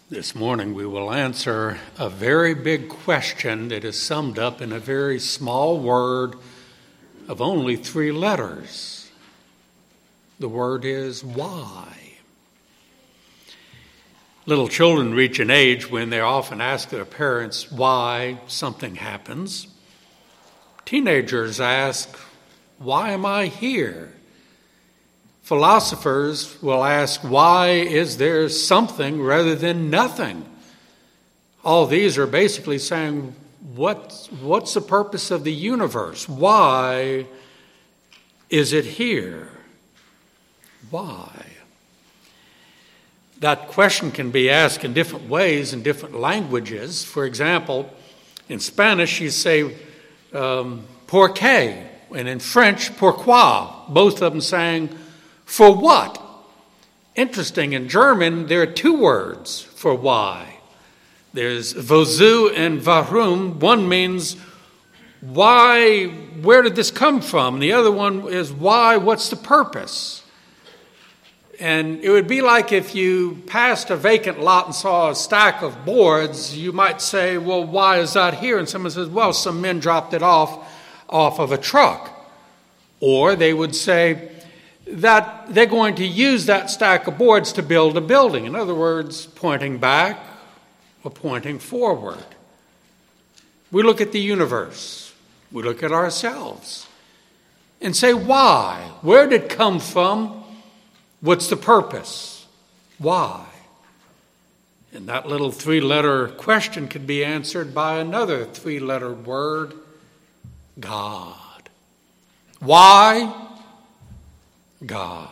This morning we will answer a very big question that is summed up in a very small word of only 3 letters. The word is why. Little children reach an age when they often ask their parents why something happens. Teenagers ask, why am I here? Philosophers will ask, why is there something rather than nothing? All these are basically saying, what's the purpose of the universe? Why is it here? Why? That question can be asked in different ways in different languages. For example, in Spanish you say por qué, and in French, pourquoi, both of them saying, for what? Interesting, in German, there are 2 words for why. There's wozu and warum. One means why, where did this come from? And the other one is why, what's the purpose? And it would be like if you passed a vacant lot and saw a stack of boards, you might say, well, why is that here? And someone says, well, some men dropped it off of a truck. Or they would say that they're going to use that stack of boards to build a building. In other words, pointing back or pointing forward. We look at the universe. We look at ourselves and say, why? Where did it come from? What's the purpose? Why? And that little 3-letter question could be answered by another 3-letter word, God. Why? God.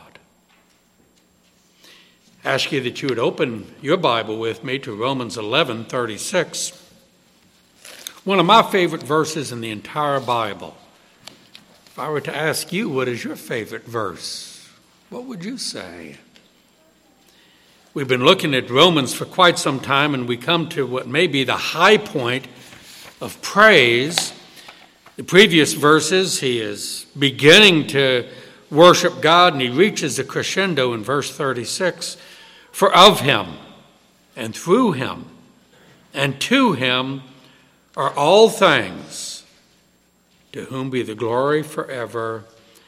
I ask you that you would open your Bible with me to Romans 11:36. One of my favorite verses in the entire Bible. If I were to ask you, what is your favorite verse? What would you say? We've been looking at Romans for quite some time, and we come to what may be the high point of praise. The previous verses, he is beginning to worship God, and he reaches a crescendo in verse 36. For of him, and through him, and to him are all things, to whom be the glory forever.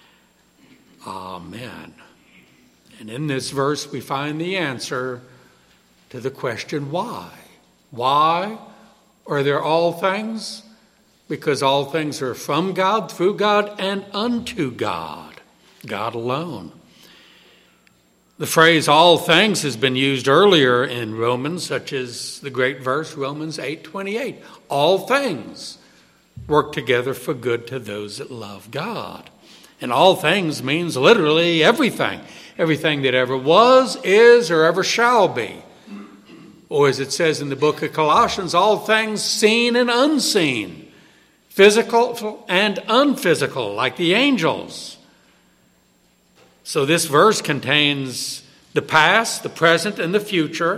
Amen. And in this verse we find the answer to the question, why? Why are there all things? Because all things are from God, through God, and unto God. God alone. The phrase all things has been used earlier in Romans, such as the great verse, Romans 8:28. All things work together for good to those that love God. And all things means literally everything. Everything that ever was, is, or ever shall be. Or as it says in the book of Colossians, all things seen and unseen. Physical and unphysical, like the angels. So this verse contains the past, the present, and the future.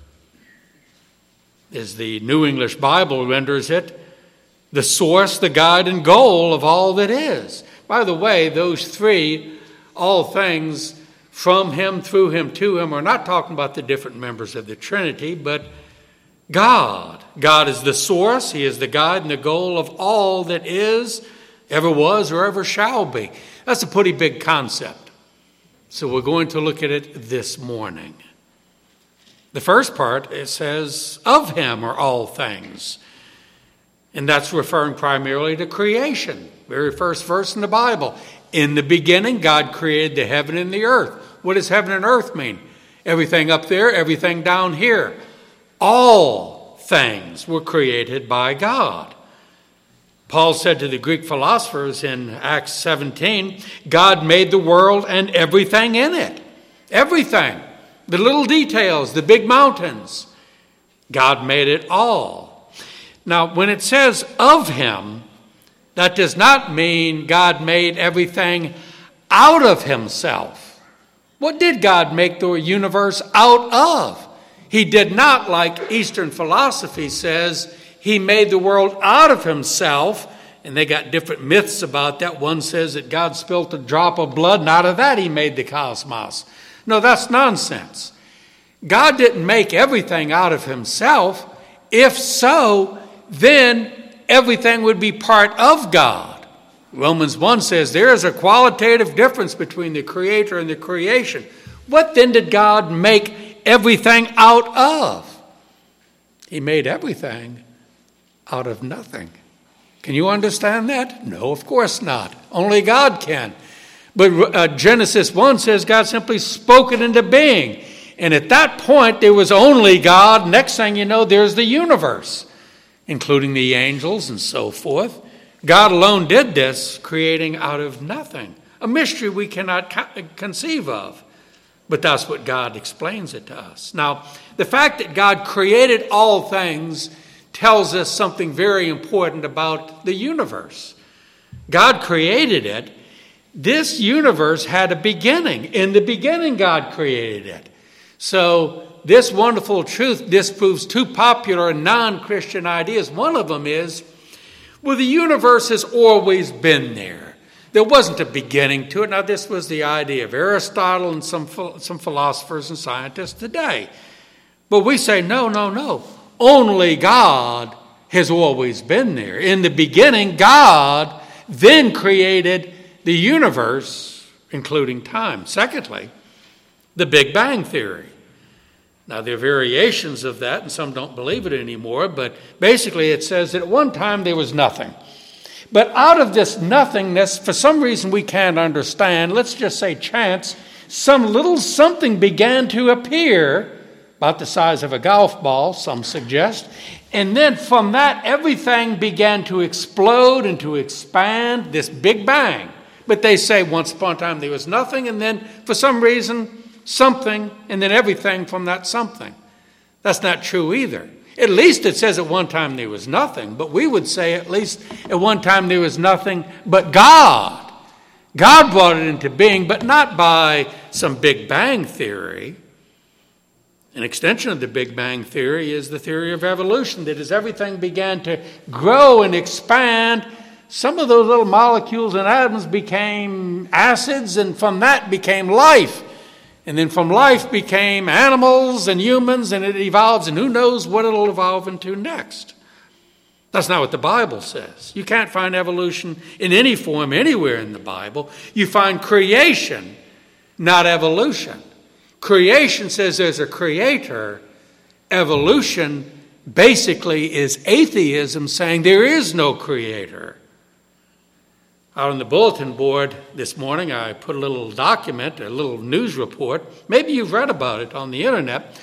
As the New English Bible renders it, the source, the guide, and goal of all that is. By the way, those 3, all things, from him, through him, to him, are not talking about the different members of the Trinity, but God. God is the source. He is the guide and the goal of all that is, ever was, or ever shall be. That's a pretty big concept. So we're going to look at it this morning. The first part, it says, of him are all things. And that's referring primarily to creation. Very first verse in the Bible. In the beginning, God created the heaven and the earth. What does heaven and earth mean? Everything up there, everything down here. All things were created by God. Paul said to the Greek philosophers in Acts 17, God made the world and everything in it. Everything. The little details, the big mountains. God made it all. Now, when it says of him, that does not mean God made everything out of himself. What did God make the universe out of? He did not, like Eastern philosophy says, he made the world out of himself, and they got different myths about that. One says that God spilt a drop of blood, and out of that he made the cosmos. No, that's nonsense. God didn't make everything out of himself. If so, then everything would be part of God. Romans 1 says there is a qualitative difference between the Creator and the creation. What then did God make everything out of? He made everything out of nothing. Can you understand that? No, of course not. Only God can. But Genesis 1 says God simply spoke it into being. And at that point, there was only God. Next thing you know, there's the universe, including the angels and so forth. God alone did this, creating out of nothing. A mystery we cannot conceive of. But that's what God explains it to us. Now, the fact that God created all things tells us something very important about the universe. God created it. This universe had a beginning. In the beginning, God created it. So this wonderful truth disproves two popular non-Christian ideas. One of them is, well, the universe has always been there. There wasn't a beginning to it. Now, this was the idea of Aristotle and some philosophers and scientists today. But we say, no. Only God has always been there. In the beginning, God then created the universe, including time. Secondly, the Big Bang Theory. Now, there are variations of that, and some don't believe it anymore, but basically it says that at one time there was nothing. But out of this nothingness, for some reason we can't understand, let's just say chance, some little something began to appear, about the size of a golf ball, some suggest, and then from that everything began to explode and to expand, this Big Bang. But they say once upon a time there was nothing, and then for some reason something, and then everything from that something. That's not true either. At least it says at one time there was nothing, but we would say at least at one time there was nothing but God. God brought it into being, but not by some Big Bang theory. An extension of the Big Bang theory is the theory of evolution, that as everything began to grow and expand, some of those little molecules and atoms became acids, and from that became life. And then from life became animals and humans, and it evolves, and who knows what it'll evolve into next. That's not what the Bible says. You can't find evolution in any form anywhere in the Bible. You find creation, not evolution. Creation says there's a creator. Evolution basically is atheism, saying there is no creator. Out on the bulletin board this morning, I put a little document, a little news report. Maybe you've read about it on the internet.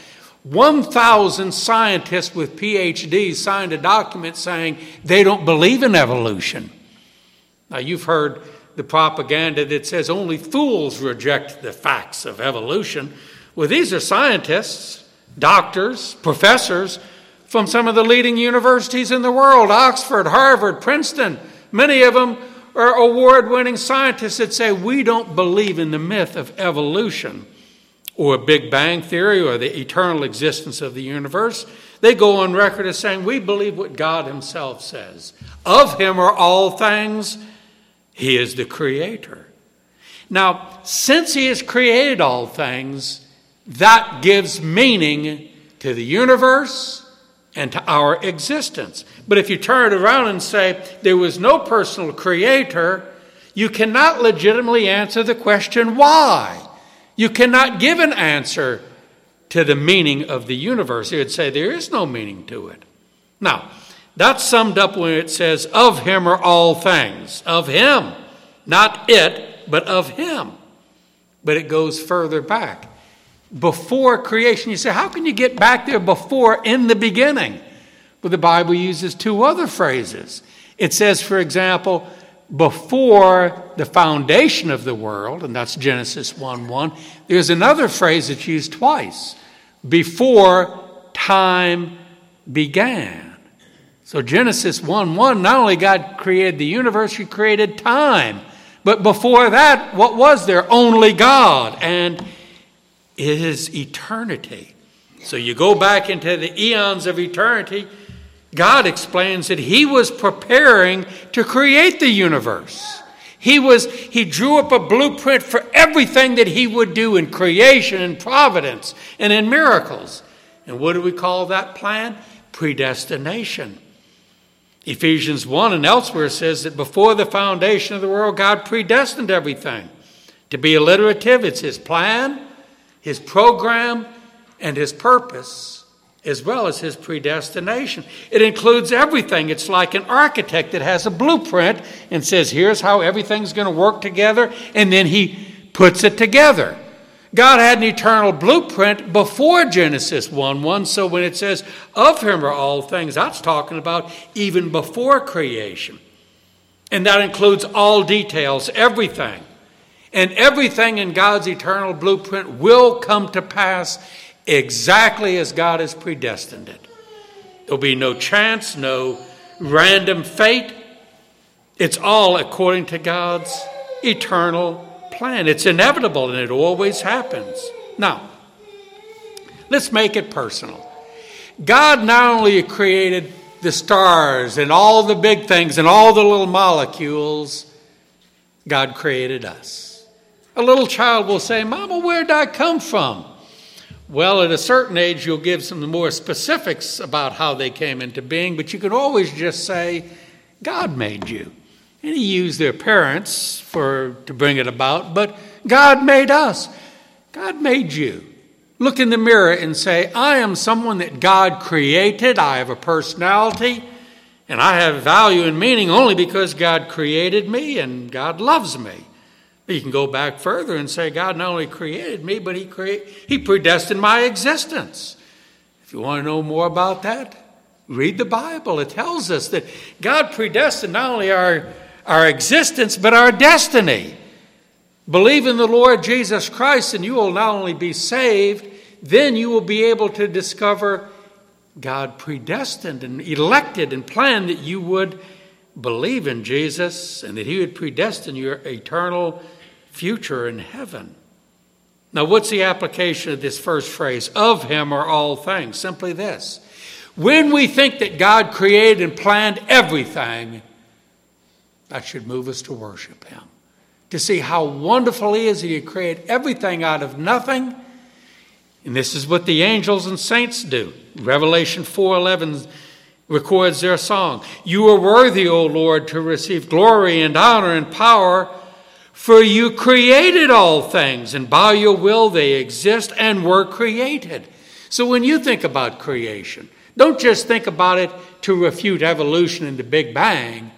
1,000 scientists with PhDs signed a document saying they don't believe in evolution. Now, you've heard the propaganda that says only fools reject the facts of evolution. Well, these are scientists, doctors, professors from some of the leading universities in the world, Oxford, Harvard, Princeton. Many of them are award-winning scientists that say we don't believe in the myth of evolution or Big Bang theory or the eternal existence of the universe. They go on record as saying we believe what God himself says. Of him are all things. He is the creator. Now, since he has created all things, that gives meaning to the universe and to our existence. But if you turn it around and say there was no personal creator, you cannot legitimately answer the question why. You cannot give an answer to the meaning of the universe. You would say there is no meaning to it. Now, that's summed up when it says, of him are all things. Of him. Not it, but of him. But it goes further back. Before creation, you say, how can you get back there before in the beginning? Well, the Bible uses two other phrases. It says, for example, before the foundation of the world, and that's Genesis 1:1. There's another phrase that's used twice. Before time began. So Genesis 1:1, not only God created the universe, he created time. But before that, what was there? Only God. And it is eternity. So you go back into the eons of eternity, God explains that he was preparing to create the universe. He drew up a blueprint for everything that he would do in creation and providence and in miracles. And what do we call that plan? Predestination. Ephesians 1 and elsewhere says that before the foundation of the world, God predestined everything. To be alliterative, it's his plan, his program, and his purpose, as well as his predestination. It includes everything. It's like an architect that has a blueprint and says, here's how everything's going to work together, and then he puts it together. God had an eternal blueprint before Genesis 1:1, so when it says, of him are all things, that's talking about even before creation. And that includes all details, everything. And everything in God's eternal blueprint will come to pass exactly as God has predestined it. There'll be no chance, no random fate. It's all according to God's eternal plan. It's inevitable, and it always happens. Now, let's make it personal. God not only created the stars and all the big things and all the little molecules, God created us. A little child will say, Mama, where did I come from? Well, at a certain age, you'll give some more specifics about how they came into being, but you can always just say, God made you. And he used their parents to bring it about, but God made us. God made you. Look in the mirror and say, I am someone that God created. I have a personality, and I have value and meaning only because God created me and God loves me. You can go back further and say, God not only created me, but he predestined my existence. If you want to know more about that, read the Bible. It tells us that God predestined not only our existence, but our destiny. Believe in the Lord Jesus Christ, and you will not only be saved, then you will be able to discover God predestined and elected and planned that you would believe in Jesus and that he would predestine your eternal future in heaven. Now, what's the application of this first phrase? Of him are all things. Simply this. When we think that God created and planned everything, that should move us to worship him. To see how wonderful he is that he created everything out of nothing. And this is what the angels and saints do. Revelation 4:11 records their song. You are worthy, O Lord, to receive glory and honor and power, for you created all things, and by your will they exist and were created. So when you think about creation, don't just think about it to refute evolution and the Big Bang.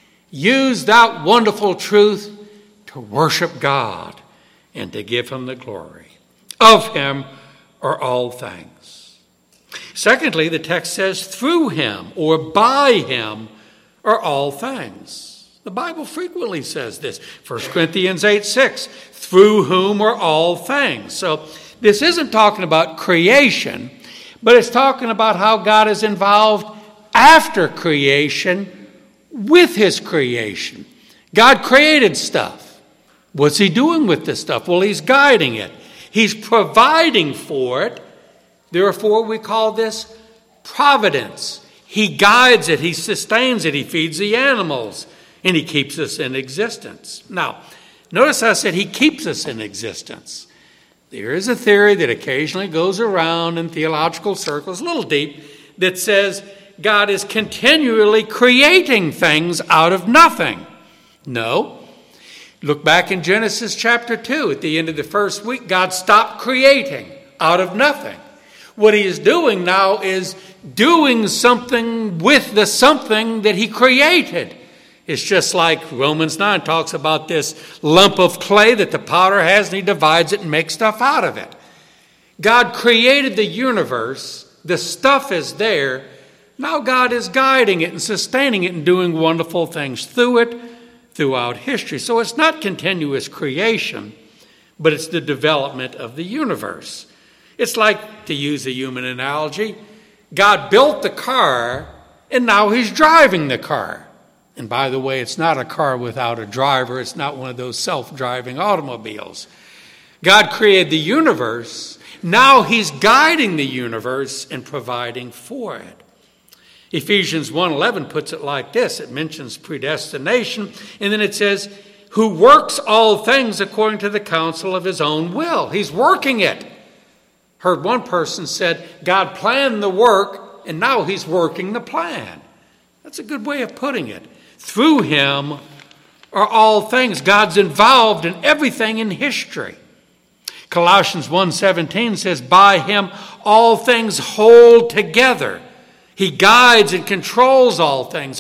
Use that wonderful truth to worship God and to give him the glory. Of him are all things. Secondly, the text says through him or by him are all things. The Bible frequently says this. 1 Corinthians 8:6, through whom are all things. So this isn't talking about creation, but it's talking about how God is involved after creation with his creation. God created stuff. What's he doing with this stuff? Well, he's guiding it. He's providing for it. Therefore, we call this providence. He guides it. He sustains it. He feeds the animals. And he keeps us in existence. Now, notice I said he keeps us in existence. There is a theory that occasionally goes around in theological circles, a little deep, that says God is continually creating things out of nothing. No. Look back in Genesis chapter 2. At the end of the first week, God stopped creating out of nothing. What he is doing now is doing something with the something that he created. It's just like Romans 9 talks about this lump of clay that the potter has, and he divides it and makes stuff out of it. God created the universe. The stuff is there. Now God is guiding it and sustaining it and doing wonderful things through it throughout history. So it's not continuous creation, but it's the development of the universe. It's like, to use a human analogy, God built the car, and now he's driving the car. And by the way, it's not a car without a driver. It's not one of those self-driving automobiles. God created the universe. Now he's guiding the universe and providing for it. Ephesians 1:11 puts it like this. It mentions predestination, and then it says, who works all things according to the counsel of his own will. He's working it. Heard one person said, God planned the work, and now he's working the plan. That's a good way of putting it. Through him are all things. God's involved in everything in history. Colossians 1:17 says, by him all things hold together. He guides and controls all things,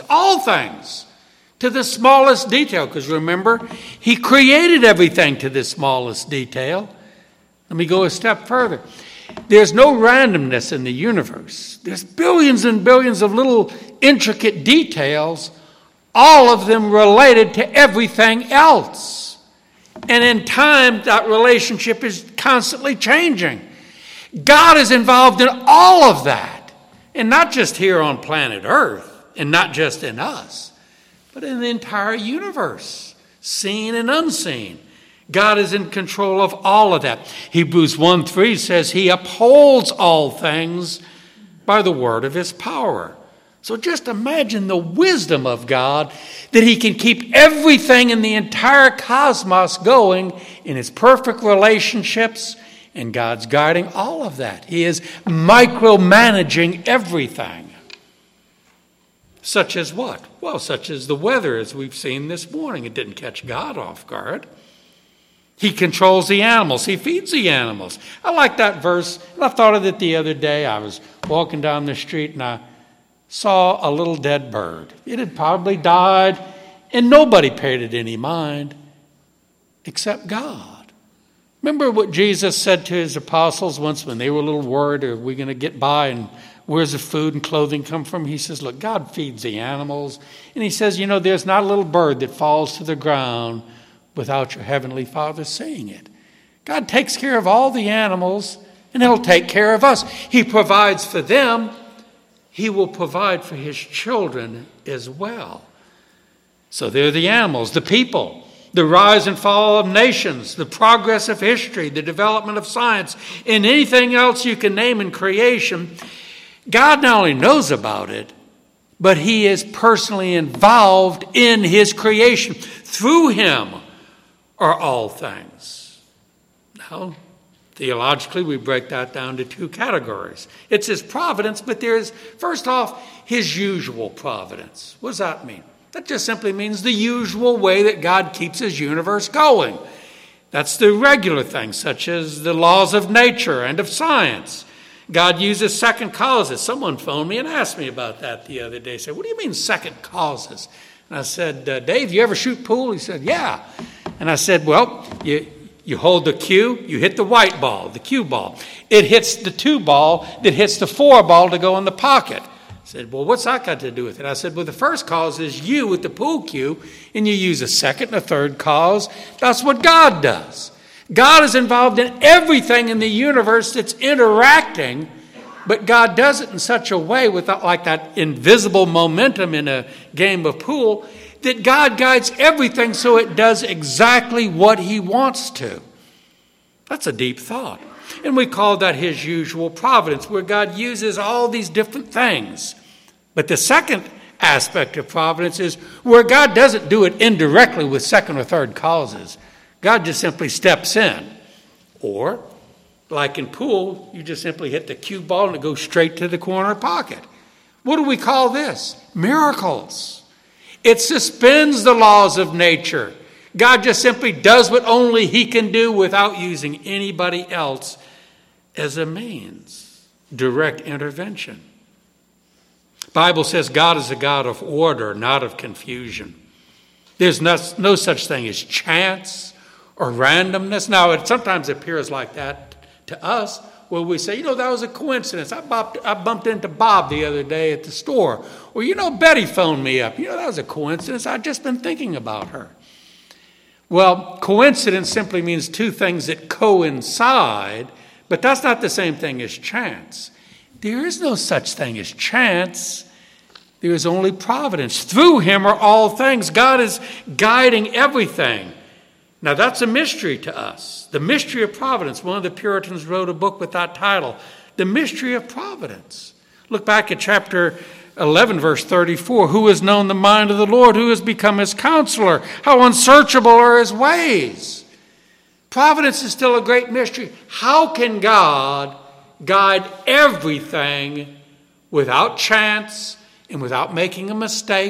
to the smallest detail. Because remember, he created everything to the smallest detail. Let me go a step further. There's no randomness in the universe. There's billions and billions of little intricate details, all of them related to everything else. And in time, that relationship is constantly changing. God is involved in all of that. And not just here on planet Earth, and not just in us, but in the entire universe, seen and unseen. God is in control of all of that. Hebrews 1:3 says he upholds all things by the word of his power. So just imagine the wisdom of God, that he can keep everything in the entire cosmos going in its perfect relationships, and God's guiding all of that. He is micromanaging everything. Such as what? Well, such as the weather, as we've seen this morning. It didn't catch God off guard. He controls the animals. He feeds the animals. I like that verse. And I thought of it the other day. I was walking down the street and I saw a little dead bird. It had probably died, and nobody paid it any mind except God. Remember what Jesus said to his apostles once when they were a little worried, are we going to get by, and where's the food and clothing come from? He says, look, God feeds the animals. And he says, there's not a little bird that falls to the ground without your heavenly Father seeing it. God takes care of all the animals, and he'll take care of us. He provides for them. He will provide for his children as well. So they're the animals, the people, the rise and fall of nations, the progress of history, the development of science, and anything else you can name in creation. God not only knows about it, but he is personally involved in his creation. Through him are all things. Now, theologically, we break that down to two categories. It's his providence, but there's, first off, his usual providence. What does that mean? That just simply means the usual way that God keeps his universe going. That's the regular things, such as the laws of nature and of science. God uses second causes. Someone phoned me and asked me about that the other day. He said, what do you mean second causes? And I said, Dave, you ever shoot pool? He said, yeah. And I said, well, you hold the cue, you hit the white ball, the cue ball. It hits the 2 ball that hits the 4 ball to go in the pocket. I said, well, what's that got to do with it? I said, well, the first cause is you with the pool cue, and you use a second and a third cause. That's what God does. God is involved in everything in the universe that's interacting, but God does it in such a way, without like that invisible momentum in a game of pool, that God guides everything so it does exactly what he wants to. That's a deep thought. And we call that his usual providence, where God uses all these different things. But the second aspect of providence is where God doesn't do it indirectly with second or third causes. God just simply steps in. Or, like in pool, you just simply hit the cue ball and it goes straight to the corner pocket. What do we call this? Miracles. It suspends the laws of nature. God just simply does what only he can do without using anybody else as a means. Direct intervention. The Bible says God is a God of order, not of confusion. There's no such thing as chance or randomness. Now, it sometimes appears like that to us, where we say, that was a coincidence. I bumped into Bob the other day at the store. Or, Betty phoned me up. That was a coincidence. I'd just been thinking about her. Well, coincidence simply means two things that coincide, but that's not the same thing as chance. There is no such thing as chance. There is only providence. Through him are all things. God is guiding everything. Now, that's a mystery to us. The mystery of providence. One of the Puritans wrote a book with that title, The Mystery of Providence. Look back at chapter 11, verse 34, who has known the mind of the Lord? Who has become his counselor? How unsearchable are his ways? Providence is still a great mystery. How can God guide everything without chance and without making a mistake?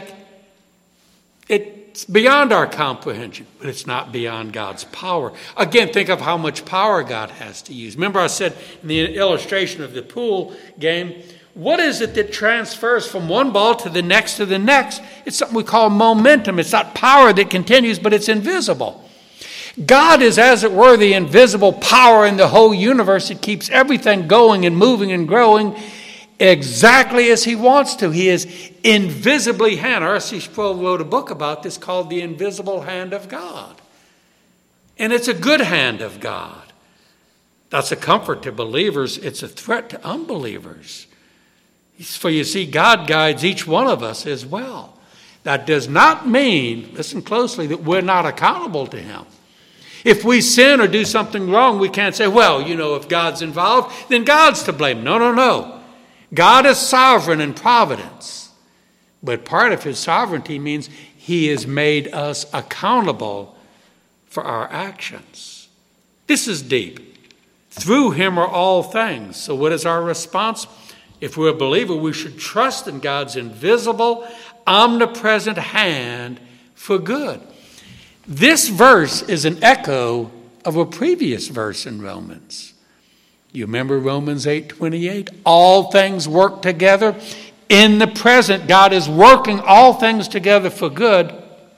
It's beyond our comprehension, but it's not beyond God's power. Again, think of how much power God has to use. Remember I said in the illustration of the pool game, what is it that transfers from one ball to the next? It's something we call momentum. It's not power that continues, but it's invisible. God is, as it were, the invisible power in the whole universe. It keeps everything going and moving and growing exactly as he wants to. He is invisibly hand. R.C. Sproul wrote a book about this called The Invisible Hand of God. And it's a good hand of God. That's a comfort to believers. It's a threat to unbelievers. For you see, God guides each one of us as well. That does not mean, listen closely, that we're not accountable to him. If we sin or do something wrong, we can't say, well, if God's involved, then God's to blame. No. God is sovereign in providence. But part of his sovereignty means he has made us accountable for our actions. This is deep. Through him are all things. So what is our response? If we're a believer, we should trust in God's invisible, omnipresent hand for good. This verse is an echo of a previous verse in Romans. You remember Romans 8:28? All things work together. In the present, God is working all things together for good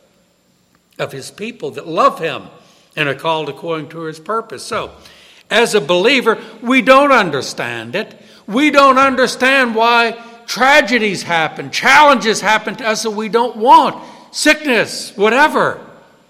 of his people that love him and are called according to his purpose. So, as a believer, we don't understand it. We don't understand why tragedies happen, challenges happen to us that we don't want, sickness, whatever.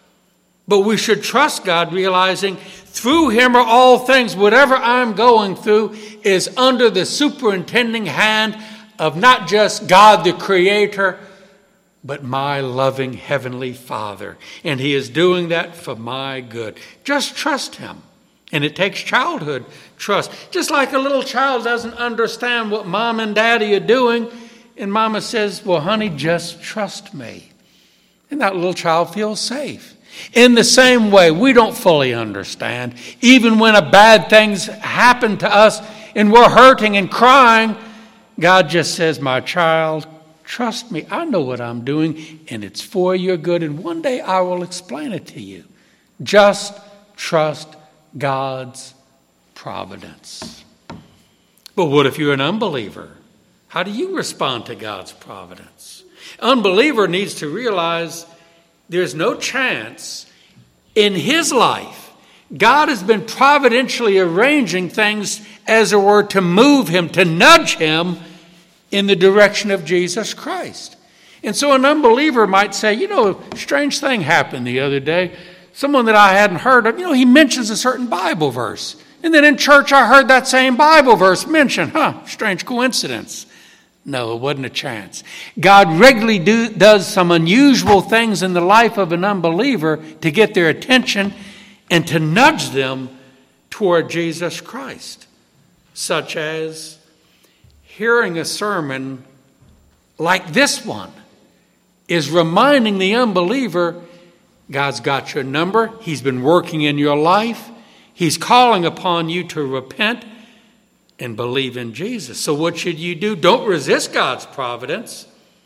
But we should trust God, realizing through him are all things. Whatever I'm going through is under the superintending hand of not just God the Creator, but my loving Heavenly Father. And he is doing that for my good. Just trust him. And it takes childhood trust. Just like a little child doesn't understand what mom and daddy are doing, and mama says, well, honey, just trust me. And that little child feels safe. In the same way, we don't fully understand. Even when a bad things happen to us and we're hurting and crying, God just says, my child, trust me. I know what I'm doing, and it's for your good. And one day I will explain it to you. Just trust God's providence. But what if you're an unbeliever? How do you respond to God's providence? Unbeliever needs to realize there's no chance in his life. God has been providentially arranging things, as it were, to move him, to nudge him in the direction of Jesus Christ. And so an unbeliever might say, a strange thing happened the other day. Someone that I hadn't heard of, he mentions a certain Bible verse. And then in church I heard that same Bible verse mentioned. Strange coincidence. No, it wasn't a chance. God regularly does some unusual things in the life of an unbeliever to get their attention and to nudge them toward Jesus Christ, such as hearing a sermon like this one is reminding the unbeliever, God's got your number. He's been working in your life. He's calling upon you to repent and believe in Jesus. So what should you do? Don't resist God's providence.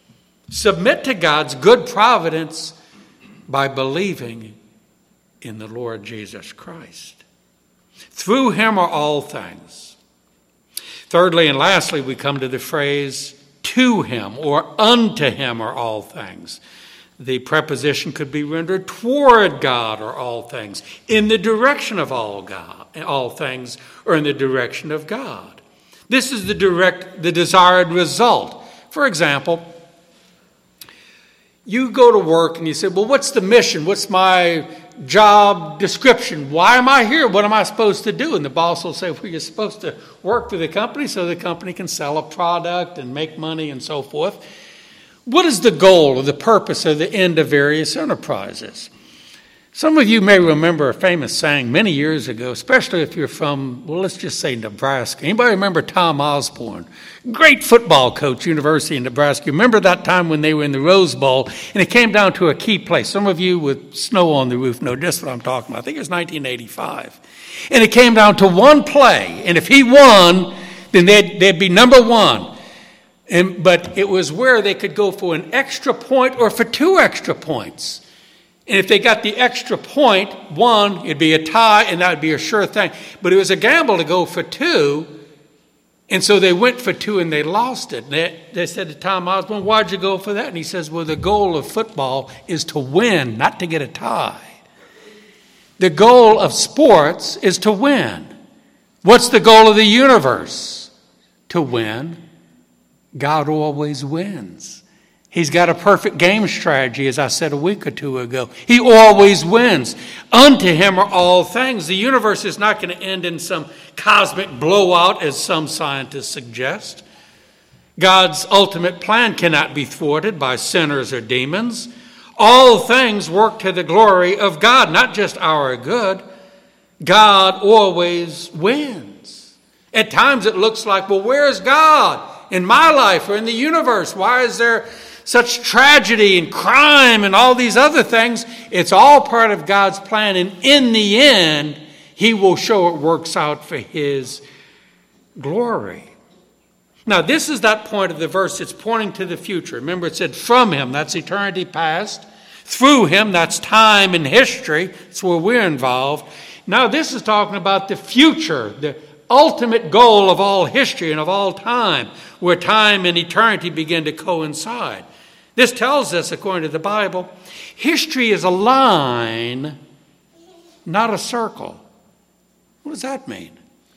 Submit to God's good providence by believing in the Lord Jesus Christ. Through him are all things. Thirdly and lastly, we come to the phrase, to him or unto him are all things. The preposition could be rendered toward God are all things, in the direction of all things, or in the direction of God. This is the desired result. For example, you go to work and you say, well, what's the mission? What's my job description? Why am I here? What am I supposed to do? And the boss will say, well, you're supposed to work for the company so the company can sell a product and make money and so forth. What is the goal or the purpose or the end of various enterprises? Some of you may remember a famous saying many years ago, especially if you're from, well, let's just say Nebraska. Anybody remember Tom Osborne? Great football coach, University of Nebraska. You remember that time when they were in the Rose Bowl and it came down to a key play. Some of you with snow on the roof know just what I'm talking about. I think it was 1985. And it came down to one play. And if he won, then they'd be number one. But it was where they could go for an extra point or for 2 extra points. And if they got the extra point, 1, it'd be a tie, and that would be a sure thing. But it was a gamble to go for 2, and so they went for 2 and they lost it. And they said to Tom Osborne, why'd you go for that? And he says, well, the goal of football is to win, not to get a tie. The goal of sports is to win. What's the goal of the universe? To win. God always wins. He's got a perfect game strategy, as I said a week or 2 ago. He always wins. Unto him are all things. The universe is not going to end in some cosmic blowout, as some scientists suggest. God's ultimate plan cannot be thwarted by sinners or demons. All things work to the glory of God, not just our good. God always wins. At times it looks like, well, where's God in my life or in the universe? Why is there such tragedy and crime and all these other things? It's all part of God's plan. And in the end, he will show it works out for his glory. Now, this is that point of the verse. It's pointing to the future. Remember, it said from him, that's eternity past. Through him, that's time and history. That's where we're involved. Now, this is talking about the future, the ultimate goal of all history and of all time, where time and eternity begin to coincide. This tells us, according to the Bible, history is a line, not a circle. What does that mean?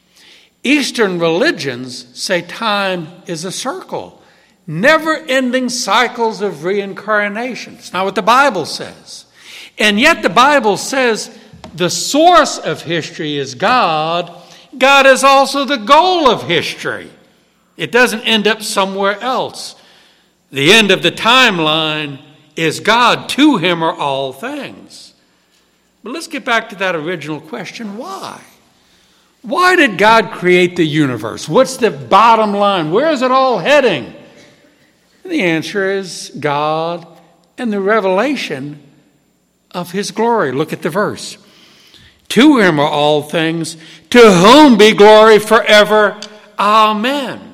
Eastern religions say time is a circle, never-ending cycles of reincarnation. It's not what the Bible says. And yet the Bible says the source of history is God. God is also the goal of history. It doesn't end up somewhere else. The end of the timeline is God. To him are all things. But let's get back to that original question. Why? Why did God create the universe? What's the bottom line? Where is it all heading? And the answer is God and the revelation of his glory. Look at the verse. To him are all things, to whom be glory forever. Amen.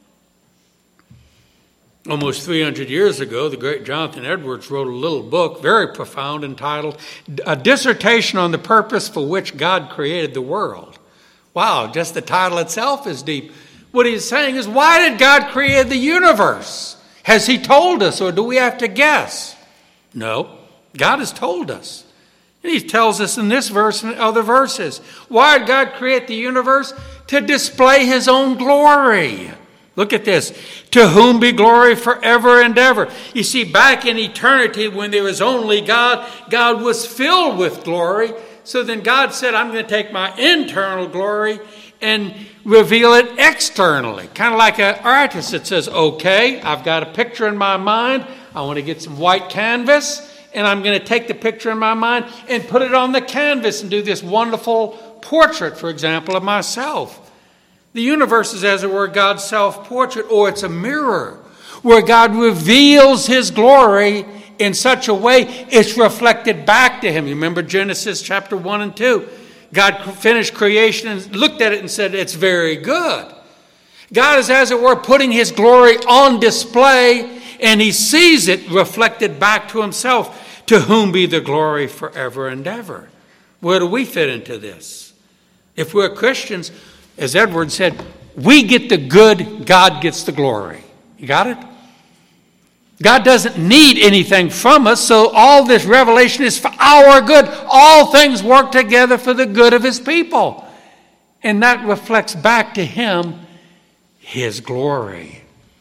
Almost 300 years ago, the great Jonathan Edwards wrote a little book, very profound, entitled A Dissertation on the Purpose for Which God Created the World. Wow, just the title itself is deep. What he's saying is, why did God create the universe? Has he told us, or do we have to guess? No, God has told us. And he tells us in this verse and other verses. Why did God create the universe? To display his own glory. Look at this. To whom be glory forever and ever. You see, back in eternity when there was only God, God was filled with glory. So then God said, I'm going to take my internal glory and reveal it externally. Kind of like an artist that says, okay, I've got a picture in my mind. I want to get some white canvas. And I'm going to take the picture in my mind and put it on the canvas and do this wonderful portrait, for example, of myself. The universe is, as it were, God's self-portrait, or it's a mirror where God reveals his glory in such a way it's reflected back to him. You remember Genesis chapter 1 and 2. God finished creation and looked at it and said, it's very good. God is, as it were, putting his glory on display, and he sees it reflected back to himself. To whom be the glory forever and ever. Where do we fit into this? If we're Christians, as Edward said, we get the good, God gets the glory. You got it? God doesn't need anything from us, so all this revelation is for our good. All things work together for the good of his people. And that reflects back to him his glory.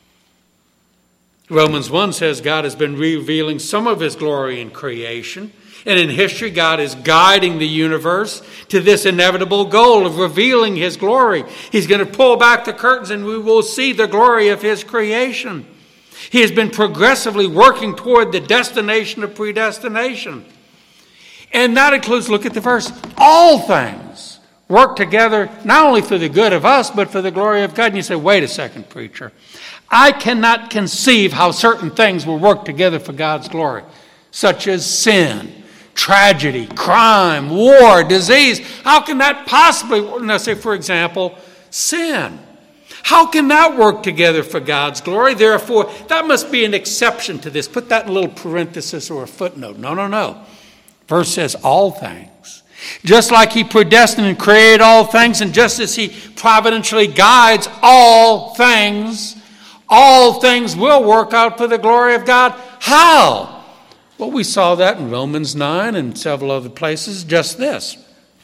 Romans 1 says God has been revealing some of his glory in creation. And in history, God is guiding the universe to this inevitable goal of revealing his glory. He's going to pull back the curtains and we will see the glory of his creation. He has been progressively working toward the destination of predestination. And that includes, look at the verse, all things work together not only for the good of us, but for the glory of God. And you say, wait a second, preacher. I cannot conceive how certain things will work together for God's glory, such as sin, tragedy, crime, war, disease. How can that possibly, let's say, for example, sin? How can that work together for God's glory? Therefore, that must be an exception to this. Put that in a little parenthesis or a footnote. No. Verse says all things. Just like he predestined and created all things, and just as he providentially guides all things will work out for the glory of God. How? Well, we saw that in Romans 9 and several other places. Just this.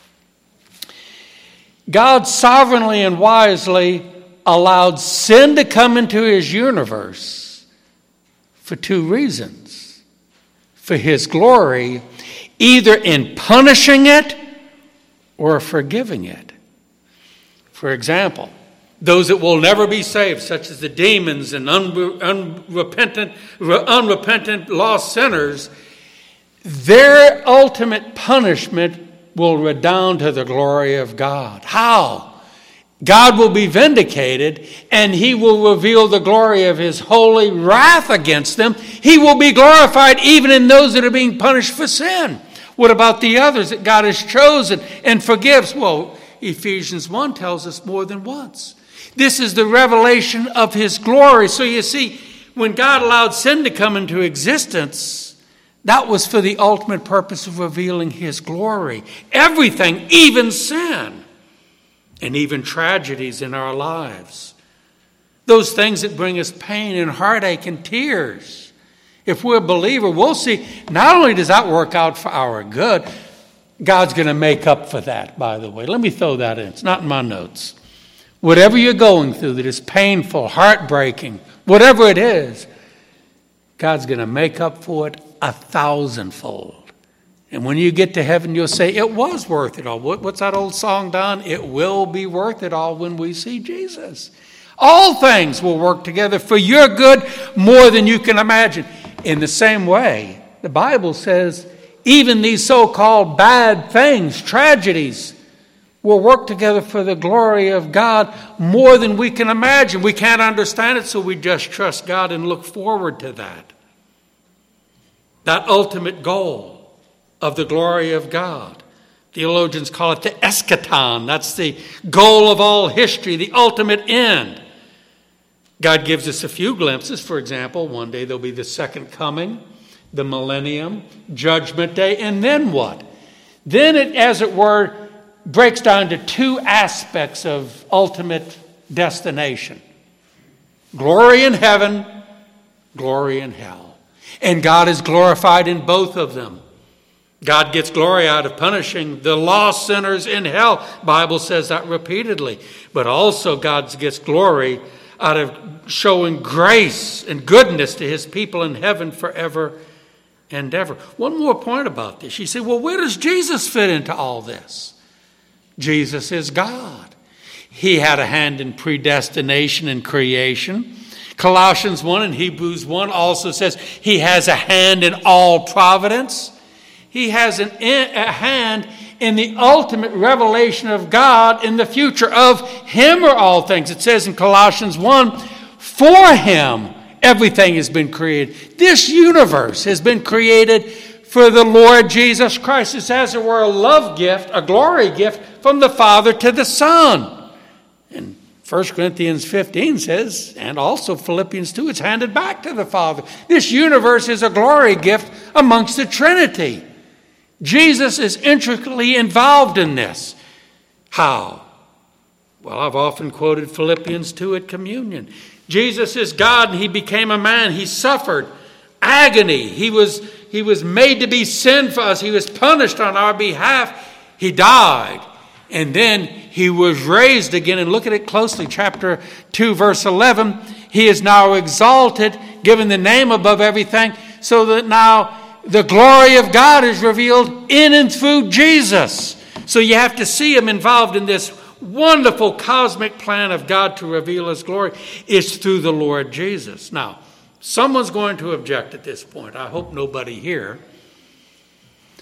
God sovereignly and wisely allowed sin to come into his universe for two reasons. For his glory, either in punishing it or forgiving it. For example, those that will never be saved, such as the demons and unrepentant lost sinners, their ultimate punishment will redound to the glory of God. How? God will be vindicated, and he will reveal the glory of his holy wrath against them. He will be glorified even in those that are being punished for sin. What about the others that God has chosen and forgives? Well, Ephesians 1 tells us more than once. This is the revelation of his glory. So you see, when God allowed sin to come into existence, that was for the ultimate purpose of revealing his glory. Everything, even sin, and even tragedies in our lives. Those things that bring us pain and heartache and tears. If we're a believer, we'll see, not only does that work out for our good, God's going to make up for that, by the way. Let me throw that in. It's not in my notes. Whatever you're going through that is painful, heartbreaking, whatever it is, God's going to make up for it 1,000-fold. And when you get to heaven, you'll say, it was worth it all. What's that old song, Don? It will be worth it all when we see Jesus. All things will work together for your good more than you can imagine. In the same way, the Bible says, even these so-called bad things, tragedies, will work together for the glory of God more than we can imagine. We can't understand it, so we just trust God and look forward to that. That ultimate goal of the glory of God. Theologians call it the eschaton. That's the goal of all history, the ultimate end. God gives us a few glimpses. For example, one day there'll be the second coming, the millennium, judgment day, and then what? Then it, as it were, breaks down to two aspects of ultimate destination. Glory in heaven, glory in hell. And God is glorified in both of them. God gets glory out of punishing the lost sinners in hell. The Bible says that repeatedly. But also God gets glory out of showing grace and goodness to his people in heaven forever and ever. One more point about this. You say, well, where does Jesus fit into all this? Jesus is God. He had a hand in predestination and creation. Colossians 1 and Hebrews 1 also says he has a hand in all providence. He has a hand in the ultimate revelation of God in the future. Of him are all things. It says in Colossians 1, for him everything has been created. This universe has been created for the Lord Jesus Christ. It's as it were a love gift, a glory gift from the Father to the Son. And 1 Corinthians 15 says, and also Philippians 2, it's handed back to the Father. This universe is a glory gift amongst the Trinity. Jesus is intricately involved in this. How? Well, I've often quoted Philippians 2 at communion. Jesus is God and he became a man. He suffered agony. He was made to be sin for us. He was punished on our behalf. He died. And then he was raised again. And look at it closely. Chapter 2, verse 11. He is now exalted, given the name above everything, so that now the glory of God is revealed in and through Jesus. So you have to see him involved in this wonderful cosmic plan of God to reveal his glory. It's through the Lord Jesus. Now, someone's going to object at this point. I hope nobody here.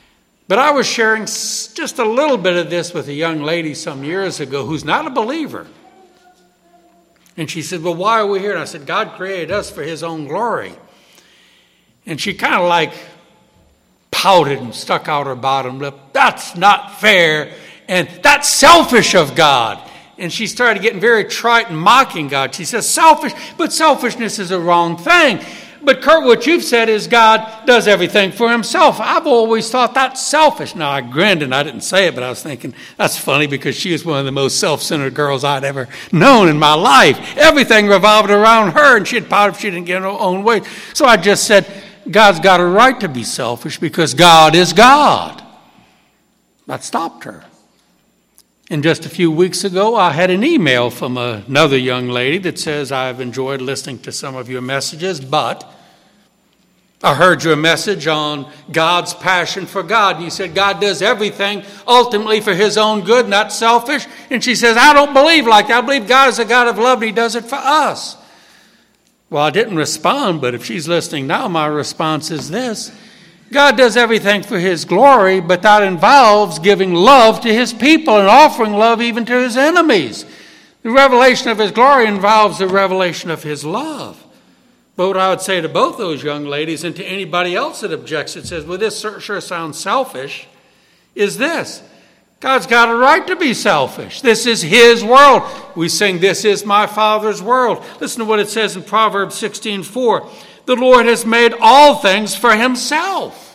But I was sharing just a little bit of this with a young lady some years ago who's not a believer. And she said, well, why are we here? And I said, God created us for his own glory. And she kind of like pouted and stuck out her bottom lip. That's not fair. And that's selfish of God. And she started getting very trite and mocking God. She says, selfish, but selfishness is a wrong thing. But Kurt, what you've said is God does everything for himself. I've always thought that's selfish. Now, I grinned and I didn't say it, but I was thinking, that's funny because she was one of the most self-centered girls I'd ever known in my life. Everything revolved around her, and she'd pout if she didn't get her own way. So I just said, God's got a right to be selfish because God is God. That stopped her. And just a few weeks ago, I had an email from another young lady that says, I've enjoyed listening to some of your messages, but I heard your message on God's passion for God. And you said God does everything ultimately for his own good, not selfish. And she says, I don't believe like that. I believe God is a God of love and he does it for us. Well, I didn't respond, but if she's listening now, my response is this. God does everything for his glory, but that involves giving love to his people and offering love even to his enemies. The revelation of his glory involves the revelation of his love. But what I would say to both those young ladies and to anybody else that objects, it says, well, this sure sounds selfish, is this. God's got a right to be selfish. This is his world. We sing, this is my Father's world. Listen to what it says in Proverbs 16:4. The Lord has made all things for himself.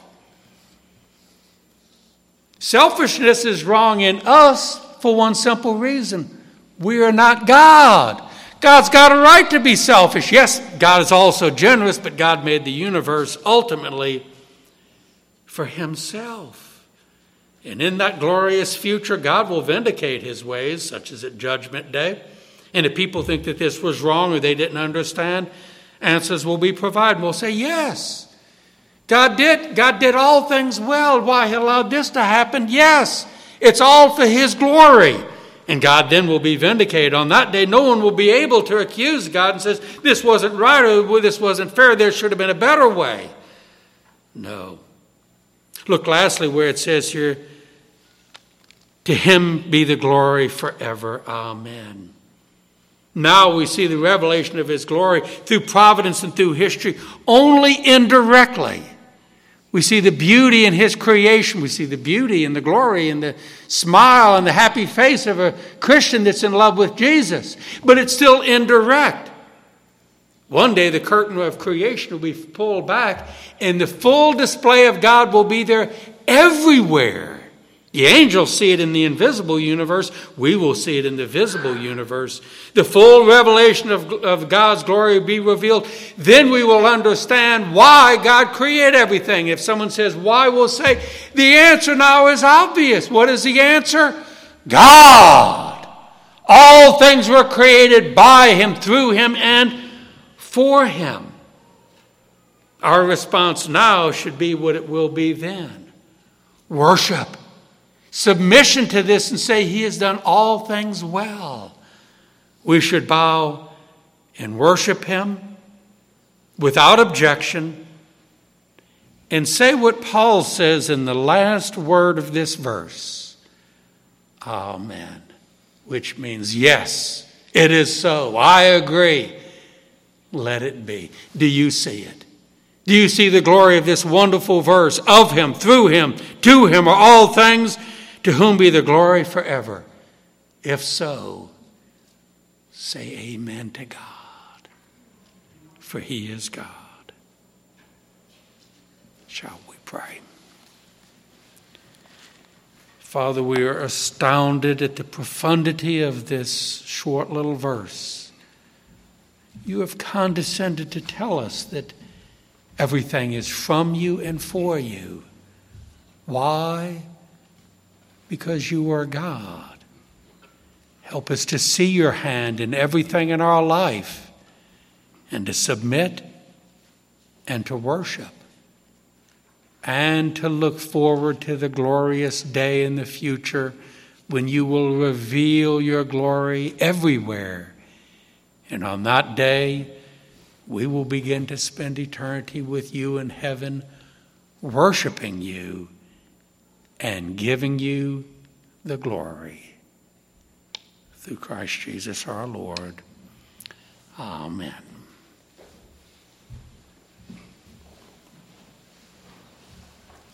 Selfishness is wrong in us for one simple reason. We are not God. God's got a right to be selfish. Yes, God is also generous, but God made the universe ultimately for himself. And in that glorious future, God will vindicate his ways, such as at Judgment Day. And if people think that this was wrong or they didn't understand, answers will be provided. We'll say, yes, God did all things well. Why he allowed this to happen? Yes, it's all for his glory. And God then will be vindicated. On that day, no one will be able to accuse God and says, this wasn't right or this wasn't fair. There should have been a better way. No. Look lastly where it says here, to him be the glory forever. Amen. Now we see the revelation of his glory through providence and through history only indirectly. We see the beauty in his creation. We see the beauty and the glory and the smile and the happy face of a Christian that's in love with Jesus. But it's still indirect. One day the curtain of creation will be pulled back and the full display of God will be there everywhere. The angels see it in the invisible universe. We will see it in the visible universe. The full revelation of God's glory will be revealed. Then we will understand why God created everything. If someone says, why, we'll say, the answer now is obvious. What is the answer? God. All things were created by him, through him, and for him. Our response now should be what it will be then. Worship. Submission to this and say he has done all things well. We should bow and worship him without objection and say what Paul says in the last word of this verse. Amen. Which means yes, it is so. I agree. Let it be. Do you see it? Do you see the glory of this wonderful verse? Of him, through him, to him are all things, to whom be the glory forever. If so, say amen to God, for he is God. Shall we pray? Father, we are astounded at the profundity of this short little verse. You have condescended to tell us that everything is from you and for you. Why? Because you are God. Help us to see your hand in everything in our life and to submit and to worship and to look forward to the glorious day in the future when you will reveal your glory everywhere. And on that day, we will begin to spend eternity with you in heaven, worshiping you and giving you the glory. Through Christ Jesus our Lord. Amen.